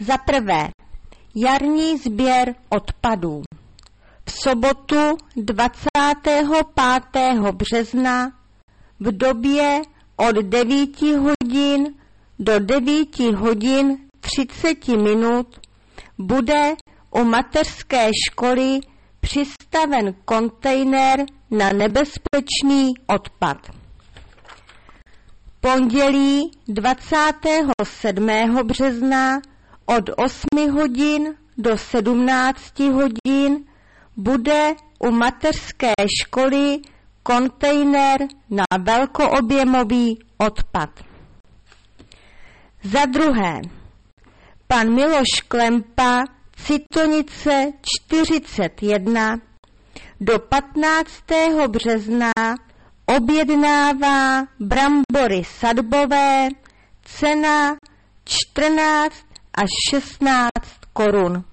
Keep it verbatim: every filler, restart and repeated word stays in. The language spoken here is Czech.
Za prvé, jarní sběr odpadů. V sobotu dvacátého pátého března v době od devíti hodin do devíti hodin třicet minut bude u mateřské školy přistaven kontejner na nebezpečný odpad. Pondělí dvacátého sedmého března od osmi hodin do sedmnácti hodin bude u mateřské školy kontejner na velkoobjemový odpad. Za druhé, pan Miloš Klempa, Citonice čtyřicet jedna, do patnáctého března objednává brambory sadbové, cena čtrnáct až šestnáct korun.